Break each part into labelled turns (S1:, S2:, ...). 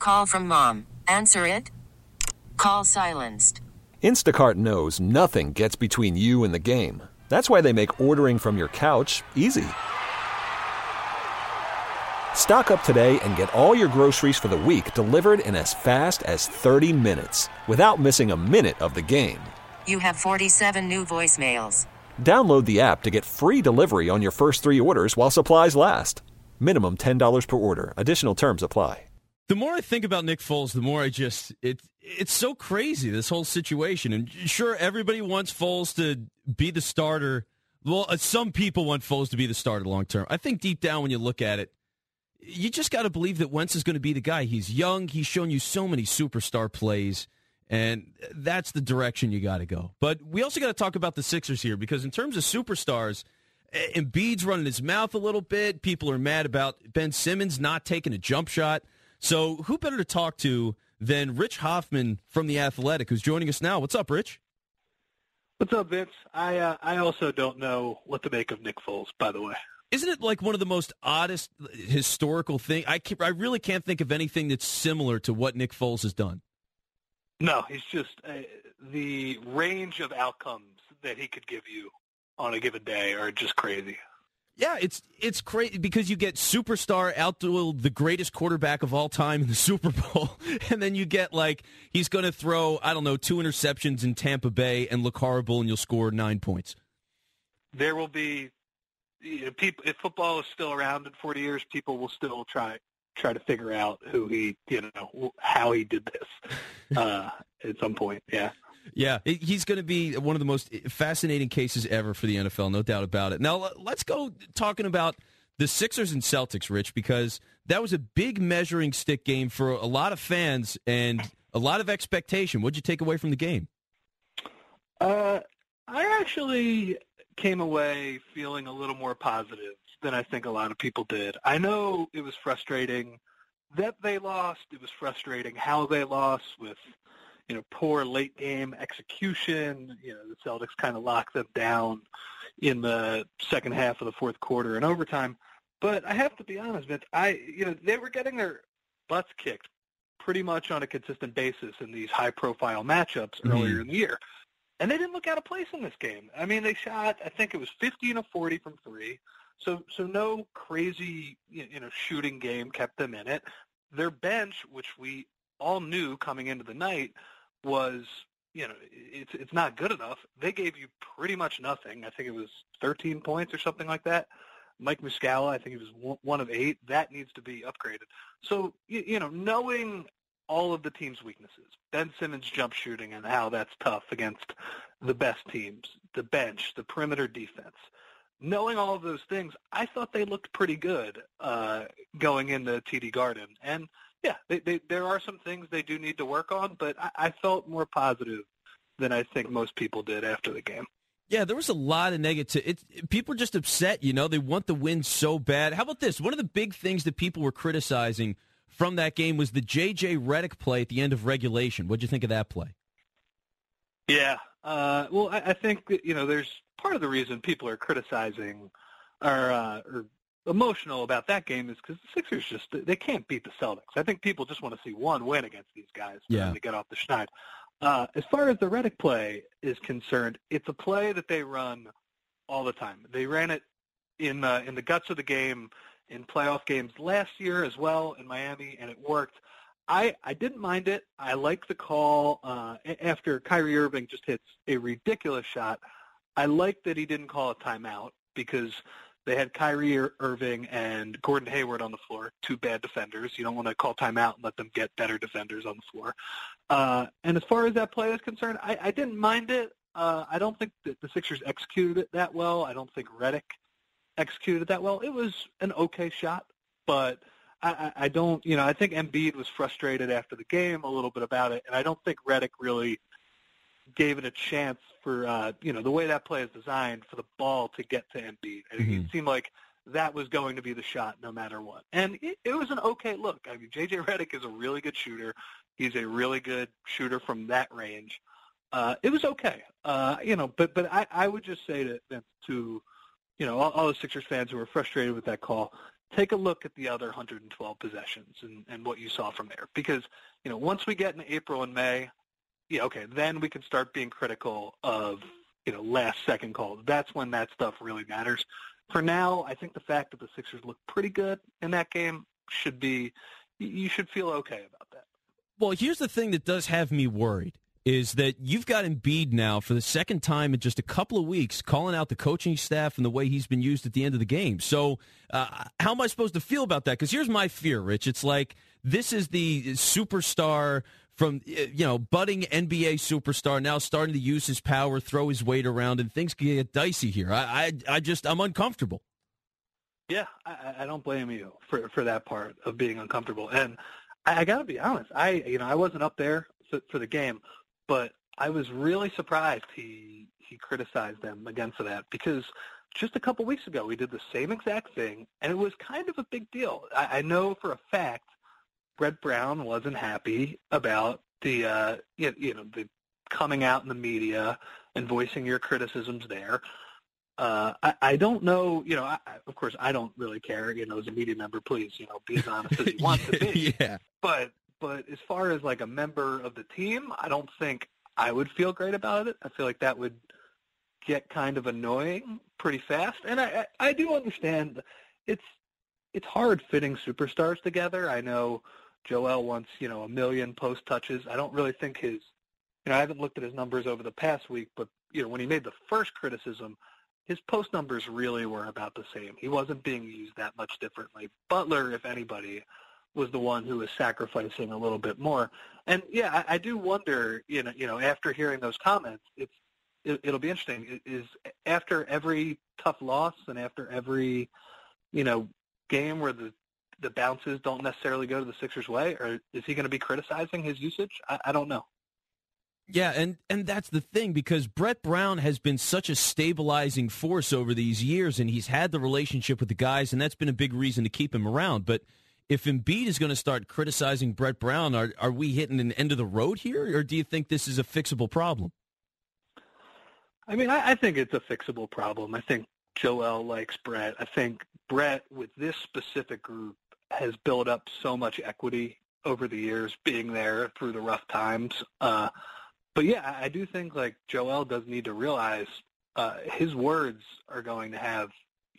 S1: Call from mom. Answer it. Call silenced.
S2: Instacart knows nothing gets between you and the game. That's why they make ordering from your couch easy. Stock up today and get all your groceries for the week delivered in as fast as 30 minutes without missing a minute of the game.
S1: You have 47 new voicemails.
S2: Download the app to get free delivery on your first 3 orders while supplies last. Minimum $10 per order. Additional terms apply.
S3: The more I think about Nick Foles, the more it's so crazy, this whole situation. And sure, everybody wants Foles to be the starter. Well, some people want Foles to be the starter long term. I think deep down when you look at it, you just got to believe that Wentz is going to be the guy. He's young. He's shown you so many superstar plays, and that's the direction you got to go. But we also got to talk about the Sixers here, because in terms of superstars, Embiid's running his mouth a little bit. People are mad about Ben Simmons not taking a jump shot. So who better to talk to than Rich Hoffman from The Athletic, who's joining us now. What's up, Rich?
S4: What's up, Vince? I also don't know what to make of Nick Foles, by the way.
S3: Isn't it like one of the most oddest historical things? I really can't think of anything that's similar to what Nick Foles has done.
S4: No, he's just the range of outcomes that he could give you on a given day are just crazy.
S3: Yeah, it's crazy because you get superstar outduel the greatest quarterback of all time in the Super Bowl, and then you get like he's going to throw, 2 interceptions in Tampa Bay and look horrible, and you'll score 9 points.
S4: There will be people, if football is still around in 40 years, people will still try to figure out how he did this at some point. Yeah.
S3: Yeah, he's going to be one of the most fascinating cases ever for the NFL, no doubt about it. Now, let's go talking about the Sixers and Celtics, Rich, because that was a big measuring stick game for a lot of fans and a lot of expectation. What did you take away from the game?
S4: I actually came away feeling a little more positive than I think a lot of people did. I know it was frustrating that they lost. It was frustrating how they lost with poor late game execution. The Celtics kind of locked them down in the second half of the fourth quarter and overtime. But I have to be honest, Vince, they were getting their butts kicked pretty much on a consistent basis in these high profile matchups earlier in the year. And they didn't look out of place in this game. I mean, they shot, I think it was 15 of 40 from three. So no crazy, shooting game kept them in it. Their bench, which we all knew coming into the night, was, it's not good enough. They gave you pretty much nothing. I think it was 13 points or something like that. Mike Muscala, I think he was 1 of 8. That needs to be upgraded. So, knowing all of the team's weaknesses, Ben Simmons jump shooting and how that's tough against the best teams, the bench, the perimeter defense, knowing all of those things, I thought they looked pretty good going into TD Garden. And yeah, there are some things they do need to work on, but I felt more positive than I think most people did after the game.
S3: Yeah, there was a lot of negative. People are just upset, They want the win so bad. How about this? One of the big things that people were criticizing from that game was the J.J. Redick play at the end of regulation. What'd you think of that play?
S4: Yeah. Well, I think that, there's part of the reason people are criticizing or emotional about that game is because the Sixers they can't beat the Celtics. I think people just want to see one win against these guys for them to get off the schneid. As far as the Redick play is concerned, it's a play that they run all the time. They ran it in the guts of the game in playoff games last year as well in Miami, and it worked. I didn't mind it. I like the call after Kyrie Irving just hits a ridiculous shot. I like that he didn't call a timeout because they had Kyrie Irving and Gordon Hayward on the floor, 2 bad defenders. You don't want to call timeout and let them get better defenders on the floor. And as far as that play is concerned, I didn't mind it. I don't think that the Sixers executed it that well. I don't think Redick executed it that well. It was an okay shot, but I don't, I think Embiid was frustrated after the game a little bit about it, and I don't think Redick really gave it a chance for, the way that play is designed for the ball to get to Embiid. It seemed like that was going to be the shot no matter what. And it was an okay look. I mean, J.J. Redick is a really good shooter. He's a really good shooter from that range. It was okay. But I would just say to all the Sixers fans who were frustrated with that call, take a look at the other 112 possessions and what you saw from there. Because, once we get in April and May, yeah, okay, then we can start being critical of, last-second calls. That's when that stuff really matters. For now, I think the fact that the Sixers look pretty good in that game you should feel okay about that.
S3: Well, here's the thing that does have me worried, is that you've got Embiid now for the second time in just a couple of weeks calling out the coaching staff and the way he's been used at the end of the game. So how am I supposed to feel about that? Because here's my fear, Rich. It's like this is the superstar from, budding NBA superstar now starting to use his power, throw his weight around, and things can get dicey here. I'm uncomfortable.
S4: Yeah, I don't blame you for that part of being uncomfortable. And I got to be honest, I wasn't up there for the game, but I was really surprised he criticized them again for that, because just a couple weeks ago we did the same exact thing, and it was kind of a big deal. I know for a fact Brett Brown wasn't happy about the the coming out in the media and voicing your criticisms there. I don't know, of course I don't really care, as a media member, please, be as honest as you want to be.
S3: Yeah.
S4: But as far as like a member of the team, I don't think I would feel great about it. I feel like that would get kind of annoying pretty fast. And I do understand it's hard fitting superstars together. I know Joel wants, a million post touches. I don't really think I haven't looked at his numbers over the past week, but, when he made the first criticism, his post numbers really were about the same. He wasn't being used that much differently. Butler, if anybody, was the one who was sacrificing a little bit more. And, yeah, I do wonder, after hearing those comments, it'll be interesting. Is after every tough loss and after every, game where the bounces don't necessarily go to the Sixers' way, or is he going to be criticizing his usage? I don't know.
S3: Yeah, and that's the thing, because Brett Brown has been such a stabilizing force over these years, and he's had the relationship with the guys, and that's been a big reason to keep him around. But if Embiid is going to start criticizing Brett Brown, are we hitting an end of the road here, or do you think this is a fixable problem?
S4: I mean, I think it's a fixable problem. I think Joel likes Brett. I think Brett, with this specific group, has built up so much equity over the years, being there through the rough times. But yeah, I do think like Joel does need to realize his words are going to have,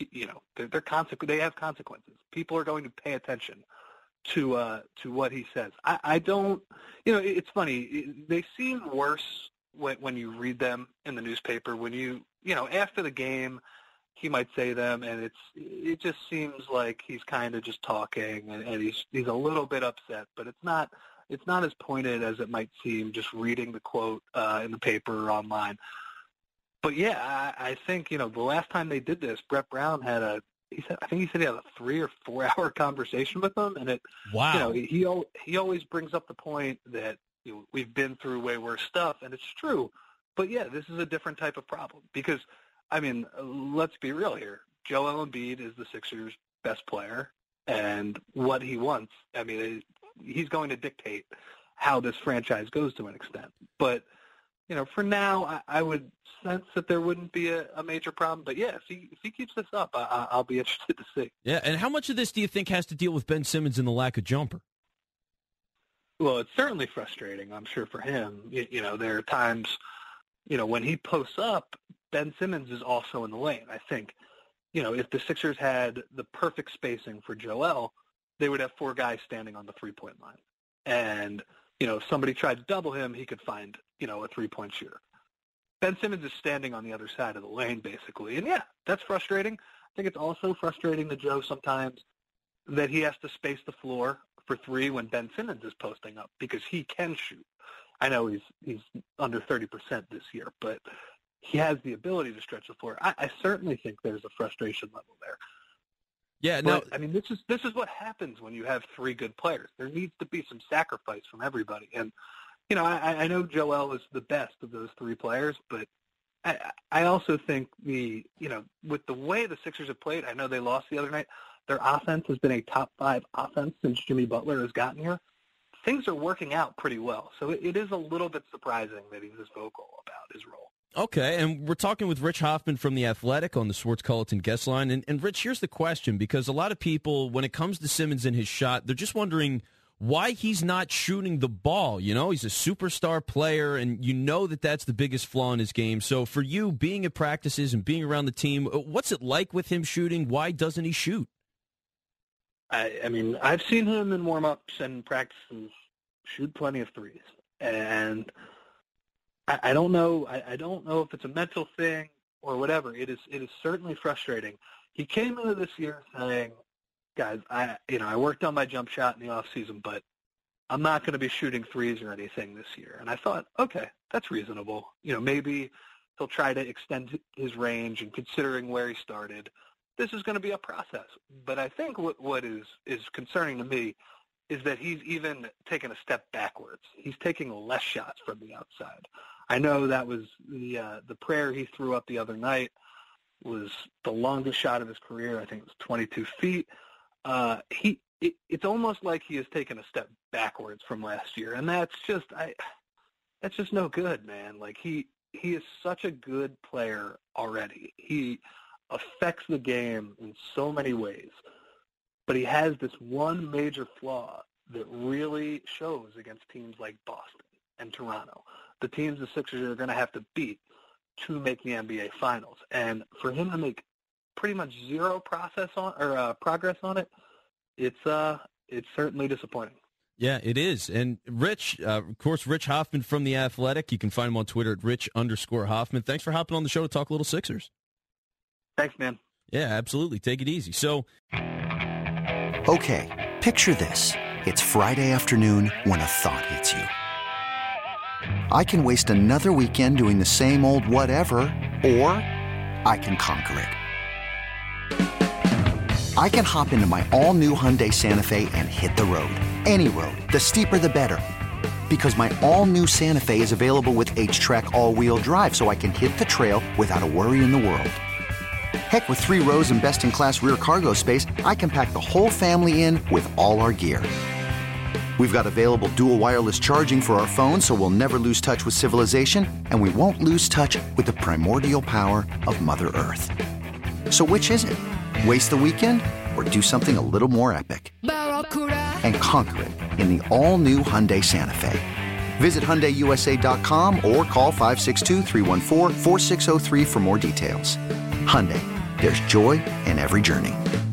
S4: they have consequences. People are going to pay attention to what he says. I don't, it's funny. They seem worse when you read them in the newspaper. When after the game, he might say them, and it just seems like he's kind of just talking, and he's a little bit upset, but it's not as pointed as it might seem just reading the quote in the paper or online. But yeah, I think, the last time they did this, Brett Brown I think he said he had a 3 or 4 hour conversation with them, and
S3: wow.
S4: He always brings up the point that we've been through way worse stuff, and it's true. But yeah, this is a different type of problem because, I mean, let's be real here. Joel Embiid is the Sixers' best player, and what he wants, I mean, he's going to dictate how this franchise goes to an extent. But, for now, I would sense that there wouldn't be a major problem. But, yeah, if he keeps this up, I'll be interested to see.
S3: Yeah, and how much of this do you think has to deal with Ben Simmons and the lack of jumper?
S4: Well, it's certainly frustrating, I'm sure, for him. There are times, when he posts up, Ben Simmons is also in the lane. I think, if the Sixers had the perfect spacing for Joel, they would have 4 guys standing on the three-point line. And, if somebody tried to double him, he could find, a three-point shooter. Ben Simmons is standing on the other side of the lane, basically. And, yeah, that's frustrating. I think it's also frustrating to Joe sometimes that he has to space the floor for 3 when Ben Simmons is posting up because he can shoot. I know he's under 30% this year, but he has the ability to stretch the floor. I certainly think there's a frustration level there.
S3: Yeah,
S4: no, I mean, this is what happens when you have 3 good players. There needs to be some sacrifice from everybody. And, I know Joel is the best of those 3 players, but I also think with the way the Sixers have played, I know they lost the other night, their offense has been a top 5 offense since Jimmy Butler has gotten here. Things are working out pretty well. So it is a little bit surprising that he's this vocal about his role.
S3: Okay, and we're talking with Rich Hoffman from The Athletic on the Sports Culleton guest line. And Rich, here's the question, because a lot of people, when it comes to Simmons and his shot, they're just wondering why he's not shooting the ball. You know, he's a superstar player, and you know that that's the biggest flaw in his game. So for you, being at practices and being around the team, what's it like with him shooting? Why doesn't he shoot?
S4: I mean, I've seen him in warm-ups and practices shoot plenty of threes. And I don't know. I don't know if it's a mental thing or whatever. It is certainly frustrating. He came into this year saying, "Guys, I worked on my jump shot in the off season, but I'm not going to be shooting threes or anything this year." And I thought, okay, that's reasonable. Maybe he'll try to extend his range, and considering where he started, this is going to be a process. But I think what is concerning to me is that he's even taken a step backwards. He's taking less shots from the outside. I know that was the prayer he threw up the other night was the longest shot of his career. I think it was 22 feet. It's almost like he has taken a step backwards from last year, and that's just no good, man. Like he is such a good player already. He affects the game in so many ways, but he has this one major flaw that really shows against teams like Boston and Toronto, the teams the Sixers are going to have to beat to make the NBA Finals. And for him to make pretty much zero progress on it, it's certainly disappointing.
S3: Yeah, it is. And Rich, of course, Rich Hoffman from The Athletic. You can find him on Twitter at Rich_Hoffman. Thanks for hopping on the show to talk a little Sixers.
S4: Thanks, man.
S3: Yeah, absolutely. Take it easy. So,
S5: okay, picture this. It's Friday afternoon when a thought hits you. I can waste another weekend doing the same old whatever, or I can conquer it. I can hop into my all-new Hyundai Santa Fe and hit the road. Any road. The steeper, the better. Because my all-new Santa Fe is available with H-Track all-wheel drive, so I can hit the trail without a worry in the world. Heck, with 3 rows and best-in-class rear cargo space, I can pack the whole family in with all our gear. We've got available dual wireless charging for our phones, so we'll never lose touch with civilization, and we won't lose touch with the primordial power of Mother Earth. So which is it? Waste the weekend or do something a little more epic? And conquer it in the all-new Hyundai Santa Fe. Visit HyundaiUSA.com or call 562-314-4603 for more details. Hyundai, there's joy in every journey.